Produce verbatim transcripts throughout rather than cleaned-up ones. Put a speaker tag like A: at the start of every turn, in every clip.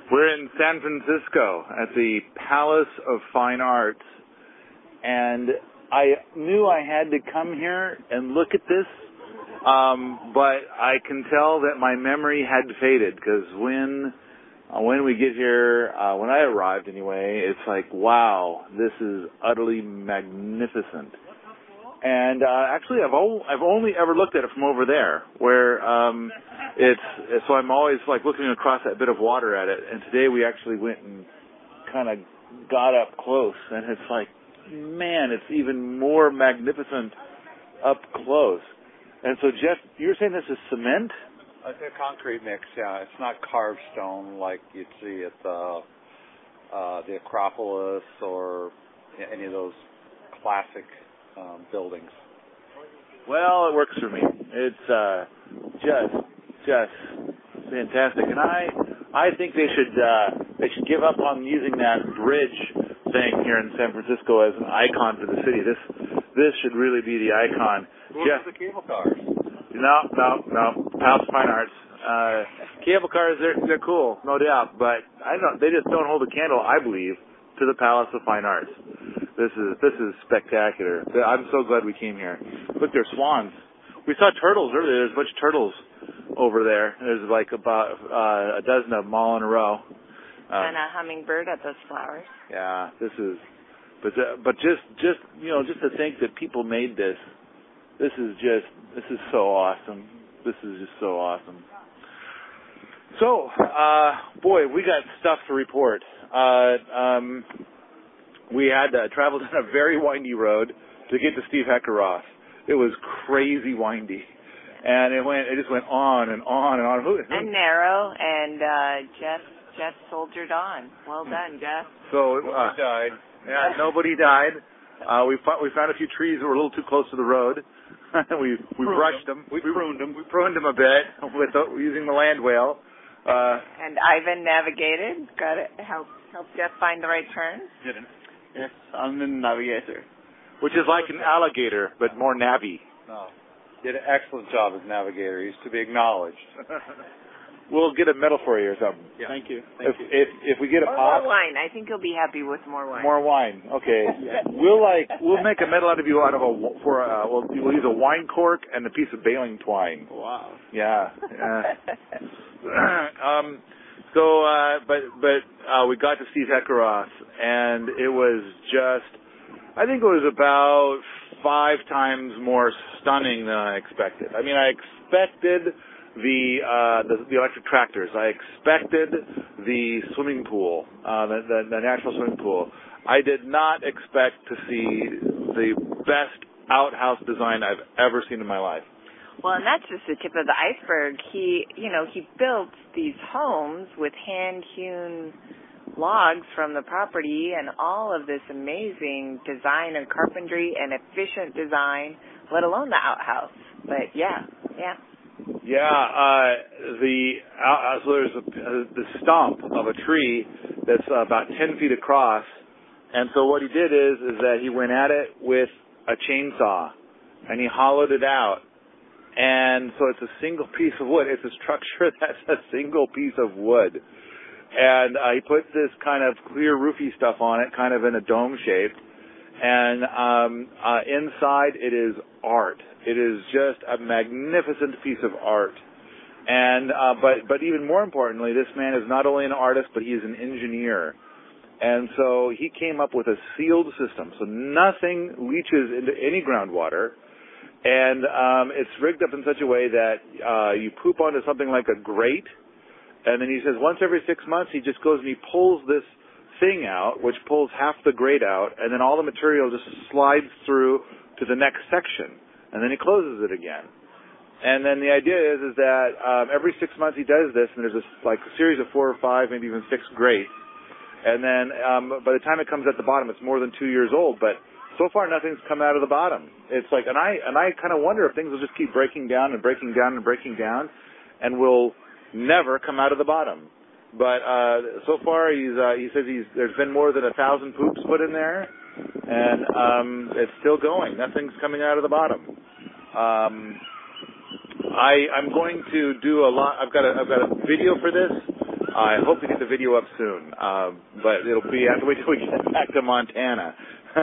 A: We're in San Francisco at the Palace of Fine Arts, and I knew I had to come here and look at this, um, but I can tell that my memory had faded, because when uh, when we get here, uh, when I arrived anyway, it's like, wow, this is utterly magnificent. And uh, actually, I've o- I've only ever looked at it from over there, where um, it's so I'm always like looking across that bit of water at it. And today we actually went and kind of got up close, and it's like, man, it's even more magnificent up close. And so, Jeff, you were saying this is cement?
B: It's a concrete mix. Yeah, it's not carved stone like you'd see at the uh, the Acropolis or any of those classic Um, buildings.
A: Well, it works for me. It's uh, just, just fantastic, and I, I think they should, uh, they should give up on using that bridge thing here in San Francisco as an icon for the city. This, this should really be the icon.
B: What
A: Jeff,
B: about the cable cars?
A: No, no, no. Palace of Fine Arts. Uh, cable cars, they're they're cool, no doubt, but I don't. They just don't hold a candle, I believe, to the Palace of Fine Arts. This is this is spectacular. I'm so glad we came here. Look, there's swans. We saw turtles earlier. There's a bunch of turtles over there. There's like about uh, a dozen of them all in a row. Uh,
C: and a hummingbird at those flowers.
A: Yeah, this is. But uh, but just just you know just to think that people made this. This is just this is so awesome. This is just so awesome. So, uh, boy, we got stuff to report. Uh, um. We had uh, traveled on a very windy road to get to Steve Heckeroth. It was crazy windy, and it went. It just went on and on and on. Who, who?
C: And narrow, and uh, Jeff Jeff soldiered on. Well done, Jeff.
A: So uh,
B: nobody died.
A: Yeah, nobody died. Uh, we found, we found a few trees that were a little too close to the road. we we
B: pruned
A: brushed
B: them.
A: them.
B: We pruned them.
A: We pruned them a bit with the, using the land whale. Uh,
C: and Ivan navigated. Got it. Help help Jeff find the right turns.
B: Didn't.
D: Yes, I'm the navigator.
A: Which is like an alligator, but more nabby.
B: No. Did an excellent job as navigator. He's to be acknowledged.
A: We'll get a medal for you or something.
D: Yeah. Thank you. Thank
A: if,
D: you.
A: if if we get a
C: or
A: pop,
C: more wine. I think he'll be happy with more wine.
A: More wine. Okay. Yeah. We'll like we'll make a medal out of you out of a for uh, we'll we'll use a wine cork and a piece of baling twine.
D: Wow.
A: Yeah. Uh, um. So, uh, but but uh, we got to Steve Heckeroth, and it was just, I think it was about five times more stunning than I expected. I mean, I expected the uh, the, the electric tractors. I expected the swimming pool, uh, the, the, the natural swimming pool. I did not expect to see the best outhouse design I've ever seen in my life.
C: Well, and that's just the tip of the iceberg. He, you know, he built these homes with hand-hewn logs from the property and all of this amazing design and carpentry and efficient design, let alone the outhouse. But, yeah, yeah.
A: Yeah, uh, the, uh, so there's a, uh, the stump of a tree that's uh, about ten feet across, and so what he did is, is that he went at it with a chainsaw, and he hollowed it out. And so it's a single piece of wood. It's a structure that's a single piece of wood. And uh, he put this kind of clear roofy stuff on it, kind of in a dome shape. And um, uh, inside it is art. It is just a magnificent piece of art. And uh, but but even more importantly, this man is not only an artist, but he is an engineer. And so he came up with a sealed system, so nothing leaches into any groundwater. And um, it's rigged up in such a way that uh, you poop onto something like a grate, and then he says once every six months he just goes and he pulls this thing out, which pulls half the grate out, and then all the material just slides through to the next section, and then he closes it again. And then the idea is is that um, every six months he does this, and there's this like a series of four or five, maybe even six grates, and then um, by the time it comes at the bottom, it's more than two years old, but so far, nothing's come out of the bottom. It's like, and I and I kind of wonder if things will just keep breaking down and breaking down and breaking down, and will never come out of the bottom. But uh, so far, he's uh, he says he's there's been more than a thousand poops put in there, and um, it's still going. Nothing's coming out of the bottom. Um, I I'm going to do a lot. I've got a I've got a video for this I hope to get the video up soon, uh, but it'll be after we, we get back to Montana.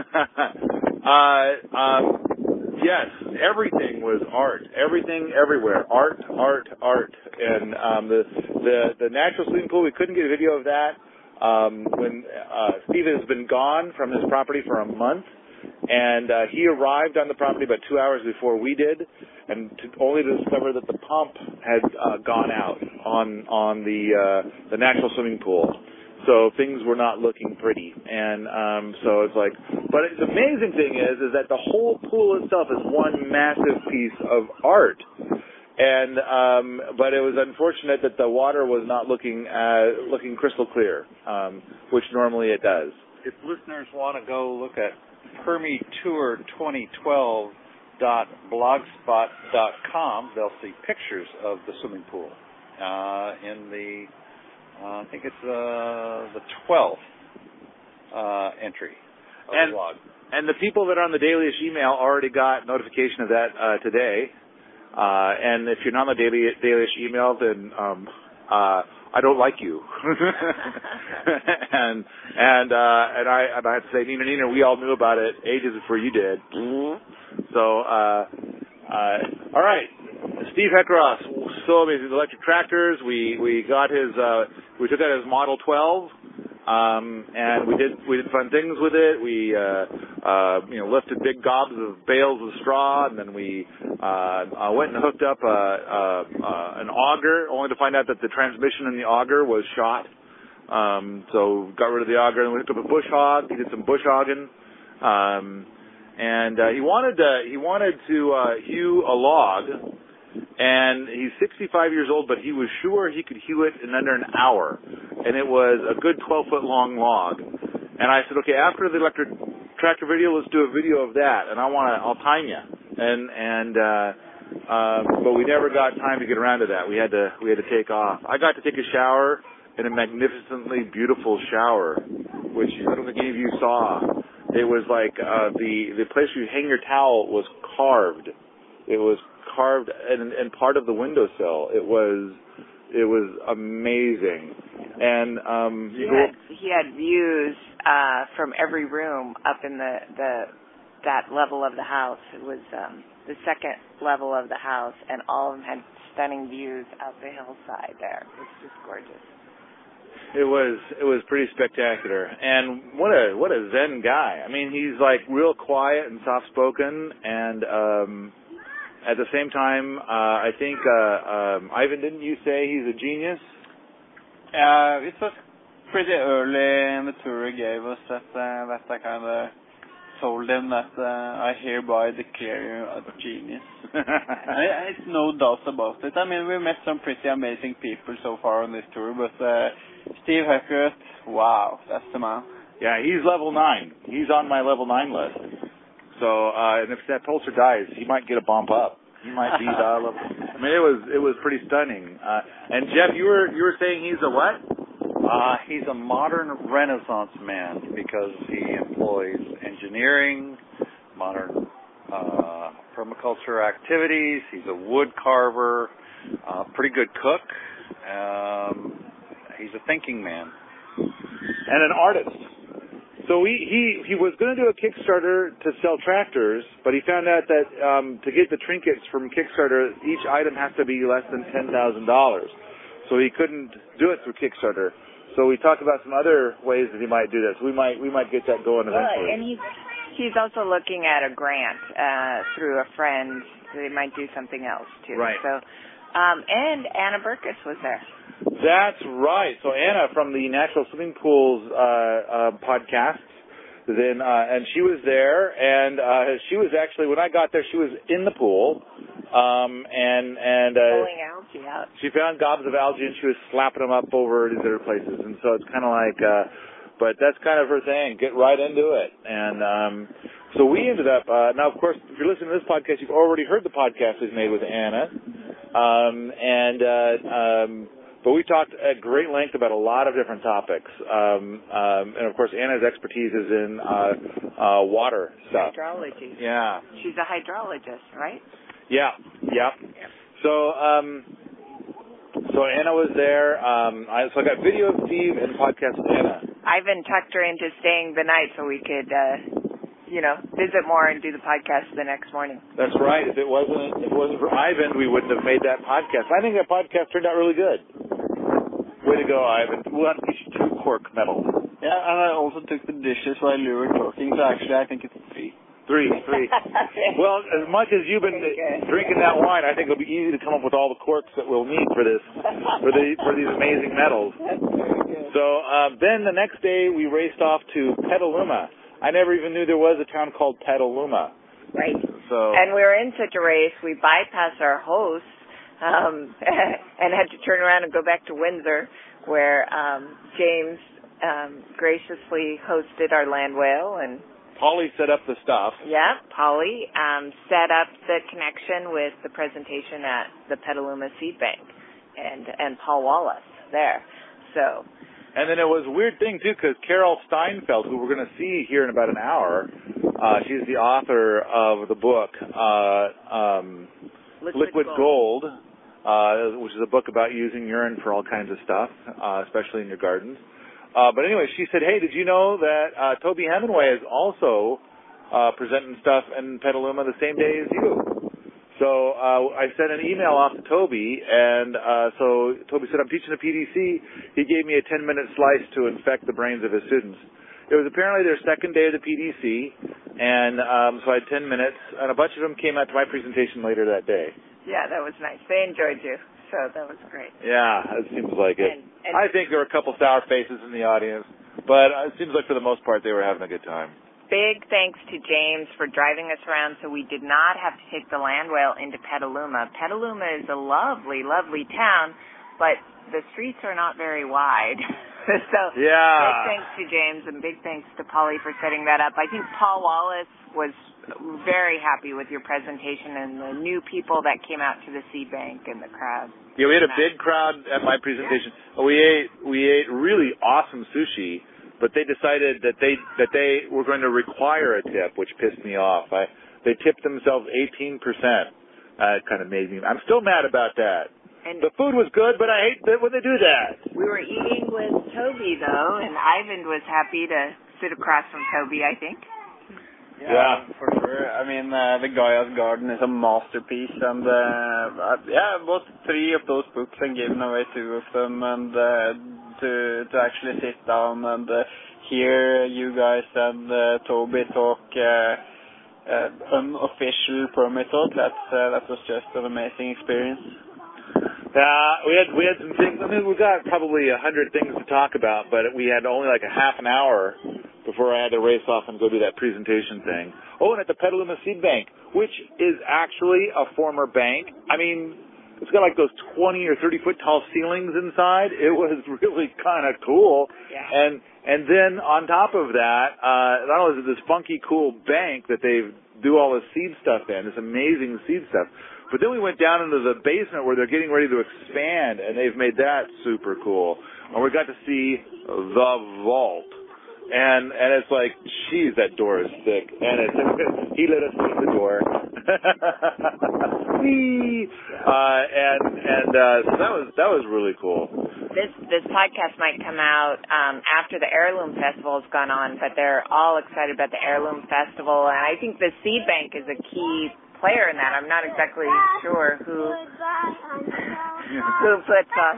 A: uh, um, yes, everything was art. Everything, everywhere. Art, art, art. And um, the, the the natural swimming pool, we couldn't get a video of that. Um, when uh, Steve has been gone from his property for a month, and uh, he arrived on the property about two hours before we did, and to, only to discover that the pump had uh, gone out on on the uh, the natural swimming pool. So things were not looking pretty, and um, so it's like. But the amazing thing is, is that the whole pool itself is one massive piece of art. And um, but it was unfortunate that the water was not looking uh, looking crystal clear, um, which normally it does.
B: If listeners want to go look at Permi Tour twenty twelve dot blogspot dot com, they'll see pictures of the swimming pool uh, in the uh, I think it's uh, the twelfth uh, entry of
A: and,
B: the blog.
A: And the people that are on the Dailyish email already got notification of that uh, today. Uh, and if you're not on the Daily, Dailyish email, then um, uh, I don't like you. and and uh, and I and I have to say, Nina, Nina, we all knew about it ages before you did. Mm-hmm. So, uh, uh, all right, Steve Heckross, so amazing. Electric tractors. We we got his. Uh, we took out his Model twelve. Um, and we did we did fun things with it. We uh, uh, you know lifted big gobs of bales of straw, and then we uh, uh, went and hooked up a, a, a, an auger, only to find out that the transmission in the auger was shot. Um, so got rid of the auger, and we hooked up a bush hog. He did some bush hogging, um, and uh, he wanted to, he wanted to uh, hew a log. And he's sixty-five years old, but he was sure he could hew it in under an hour. And it was a good twelve-foot long log. And I said, okay, after the electric tractor video, let's do a video of that. And I want to, I'll time you. And, and, uh, uh, but we never got time to get around to that. We had to, we had to take off. I got to take a shower in a magnificently beautiful shower, which I don't think any of you saw. It was like, uh, the, the place where you hang your towel was carved. It was carved and, and part of the windowsill. It was it was amazing, and um,
C: he had he had views uh, from every room up in the, the that level of the house. It was um, the second level of the house, and all of them had stunning views out the hillside. There, it was just gorgeous.
A: It was it was pretty spectacular, and what a what a Zen guy. I mean, he's like real quiet and soft spoken, and um, at the same time, uh, I think, uh, um, Ivan, didn't you say he's a genius?
D: Uh, it was pretty early in the tour he gave us that, uh, that I kind of told him that uh, I hereby declare you a genius. I, it's no doubt about it. I mean, we met some pretty amazing people so far on this tour, but uh, Steve Heckross, wow, that's the man.
A: Yeah, he's level nine. He's on my level nine list. So, uh, and if that pulsar dies, he might get a bump up. He might be uh, level. I mean, it was it was pretty stunning. Uh, and Jeff, you were you were saying he's a what?
B: Uh, he's a modern Renaissance man because he employs engineering, modern uh, permaculture activities. He's a wood carver, uh, pretty good cook. Um, he's a thinking man
A: and an artist. So he, he, he was going to do a Kickstarter to sell tractors, but he found out that um, to get the trinkets from Kickstarter, each item has to be less than ten thousand dollars. So he couldn't do it through Kickstarter. So we talked about some other ways that he might do this. We might we might get that going eventually.
C: Well, and he's, he's also looking at a grant uh, through a friend. So they might do something else, too.
A: Right.
C: So, um, and Anna Burkus was there.
A: That's right. So Anna from the Natural Swimming Pools uh, uh, podcast, then uh, and she was there, and uh, she was actually when I got there, she was in the pool, um, and and uh,
C: pulling algae out.
A: She found gobs of algae and she was slapping them up over these other places, and so it's kind of like, uh, but that's kind of her thing. Get right into it, and um, so we ended up. Uh, now, of course, if you're listening to this podcast, you've already heard the podcast we've made with Anna, um, and. Uh, um, But we talked at great length about a lot of different topics. Um, um, and, of course, Anna's expertise is in uh, uh, water stuff.
C: Hydrology.
A: Yeah.
C: She's a hydrologist, right?
A: Yeah, yeah. So um, So Anna was there. Um, I, so I got video of Steve and podcast with Anna.
C: Ivan tucked her into staying the night so we could, uh, you know, visit more and do the podcast the next morning.
A: That's right. If it wasn't, if it wasn't for Ivan, we wouldn't have made that podcast. I think that podcast turned out really good. Way to go, Ivan. We'll have to get you two cork medals.
D: Yeah, and I also took the dishes while you were talking, so actually I think it's three.
A: Three, three. Well, as much as you've been drinking that wine, I think it'll be easy to come up with all the corks that we'll need for this, for the for these amazing medals. So uh, then the next day we raced off to Petaluma. I never even knew there was a town called Petaluma.
C: Right.
A: So.
C: And we were in such a race, we bypassed our hosts um, and had to turn around and go back to Windsor, where um, James um, graciously hosted our land whale and.
A: Polly set up the stuff.
C: Yeah, Polly um, set up the connection with the presentation at the Petaluma Seed Bank, and and Paul Wallace there. So.
A: And then it was a weird thing too, because Carol Steinfeld, who we're going to see here in about an hour, uh, she's the author of the book uh, um,
C: Liquid,
A: Liquid
C: Gold,
A: Gold uh, which is a book about using urine for all kinds of stuff, uh, especially in your gardens. Uh, but anyway, she said, hey, did you know that uh, Toby Hemingway is also uh, presenting stuff in Petaluma the same day as you? So uh, I sent an email off to Toby, and uh, so Toby said, I'm teaching a P D C. He gave me a ten-minute slice to infect the brains of his students. It was apparently their second day of the P D C, and um, so I had ten minutes, and a bunch of them came out to my presentation later that day.
C: Yeah, that was nice. They enjoyed you. So that was great.
A: Yeah, it seems like it.
C: And, and
A: I think there were a couple sour faces in the audience, but it seems like for the most part they were having a good time.
C: Big thanks to James for driving us around so we did not have to take the land whale into Petaluma. Petaluma is a lovely, lovely town, but the streets are not very wide. so
A: yeah.
C: big thanks to James and big thanks to Polly for setting that up. I think Paul Wallace was very happy with your presentation and the new people that came out to the seed bank and the crowd.
A: Yeah, we had a big crowd at my presentation. Yeah. We ate we ate really awesome sushi, but they decided that they that they were going to require a tip, which pissed me off. I they tipped themselves eighteen percent. Uh, it kind of made me. I'm still mad about that.
C: And
A: the food was good, but I hate that when they do that.
C: We were eating with Toby though, and Ivan was happy to sit across from Toby, I think.
D: Yeah,
A: yeah,
D: for sure. I mean, uh, the Gaia's Garden is a masterpiece, and uh, uh, yeah, I bought three of those books and given away two of them, and uh, to to actually sit down and uh, hear you guys and uh, Toby talk uh, uh, unofficial permit talk. That's uh, that was just an amazing experience.
A: Yeah, we had we had some things. I mean, we got probably a hundred things to talk about, but we had only like a half an hour before I had to race off and go do that presentation thing. Oh, and at the Petaluma Seed Bank, which is actually a former bank. I mean, it's got like those twenty or thirty foot tall ceilings inside. It was really kind of cool.
C: Yeah.
A: And and then on top of that, uh, not only is it this funky cool bank that they do all this seed stuff in, this amazing seed stuff, but then we went down into the basement where they're getting ready to expand, and they've made that super cool. And we got to see the vault. And and it's like, geez, that door is thick. And it's, he let us see the door. Whee! uh, and and uh, so that was that was really cool.
C: This this podcast might come out um, after the Heirloom Festival has gone on, but they're all excited about the Heirloom Festival, and I think the Seed Bank is a key player in that. I'm not exactly sure who who puts on.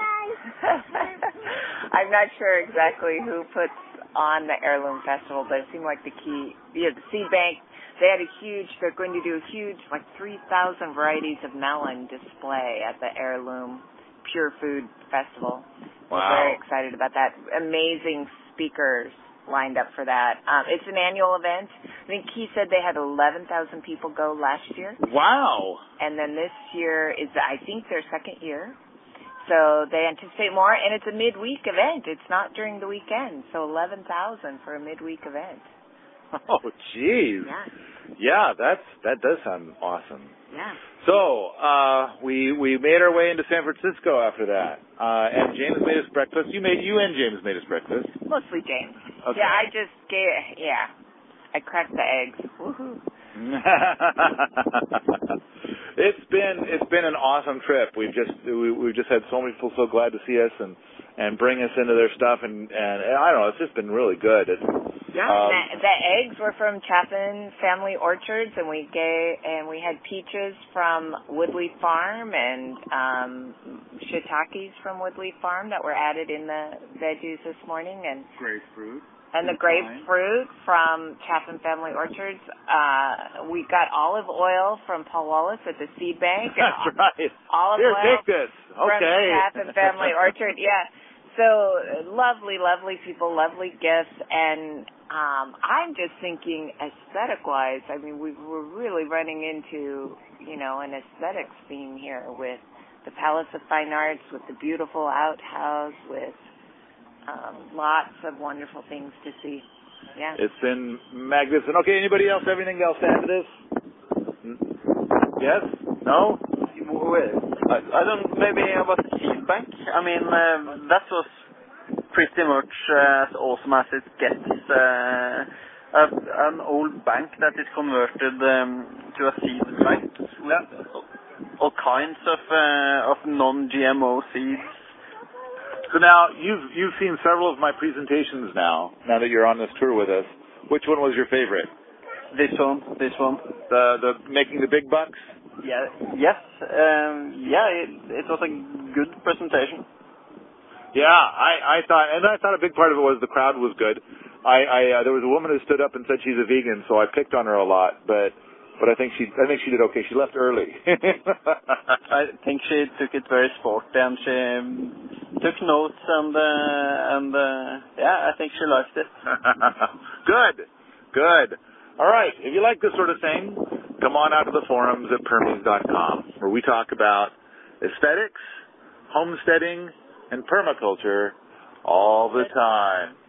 C: I'm not sure exactly who puts on the Heirloom Festival, but it seemed like the key, yeah, the Seed Bank, they had a huge, they're going to do a huge, like three thousand varieties of melon display at the Heirloom Pure Food Festival.
A: Wow.
C: We're very excited about that. Amazing speakers lined up for that. Um, it's an annual event. I think he said they had eleven thousand people go last year.
A: Wow.
C: And then this year is, I think, their second year. So they anticipate more, and it's a midweek event. It's not during the weekend. So eleven thousand for a midweek event.
A: Oh, geez.
C: Yeah.
A: Yeah, that's that does sound awesome.
C: Yeah.
A: So uh, we we made our way into San Francisco after that, uh, and James made us breakfast. You made you and James made us breakfast.
C: Mostly James.
A: Okay.
C: Yeah, I just gave. Yeah, I cracked the eggs. Woohoo.
A: It's been it's been an awesome trip. We've just we, we've just had so many people so glad to see us and and bring us into their stuff and and I don't know. It's just been really good. It's,
C: yeah,
A: um,
C: the, the eggs were from Chaffin Family Orchards, and we gave and we had peaches from Woodley Farm and um, shiitakes from Woodley Farm that were added in the veggies this morning, and
D: Grapefruit.
C: And the grapefruit from Chaffin Family Orchards. Uh, we got olive oil from Paul Wallace at the Seed Bank.
A: That's right.
C: Olive
A: Here,
C: oil
A: take this. Okay.
C: from Chaffin Family Orchard. Yeah. So lovely, lovely people, lovely gifts, and um, I'm just thinking aesthetic-wise. I mean, we, we're really running into, you know, an aesthetics theme here with the Palace of Fine Arts, with the beautiful outhouse, with Um, lots of wonderful things to see. Yeah.
A: It's been magnificent. Okay, anybody else have anything else to add to this? Yes? No?
D: I, I don't, maybe about the Seed Bank. I mean, uh, that was pretty much uh, as awesome as it gets. Uh, a, an old bank that is converted um, to a seed bank.
A: Yeah.
D: All kinds of, uh, of non-G M O seeds.
A: So now you've you've seen several of my presentations now. Now that you're on this tour with us, which one was your favorite?
D: This one, this one.
A: The the making the big bucks.
D: Yeah. Yes. Um, yeah. It, it was a good presentation.
A: Yeah, I I thought, and I thought a big part of it was the crowd was good. I I uh, there was a woman who stood up and said she's a vegan, so I picked on her a lot, but. But I think she, I think she did okay. She left early.
D: I think she took it very sporty and she um, took notes and uh, and uh, yeah, I think she liked it.
A: Good, good. All right. If you like this sort of thing, come on out to the forums at permies dot com, where we talk about aesthetics, homesteading, and permaculture all the time.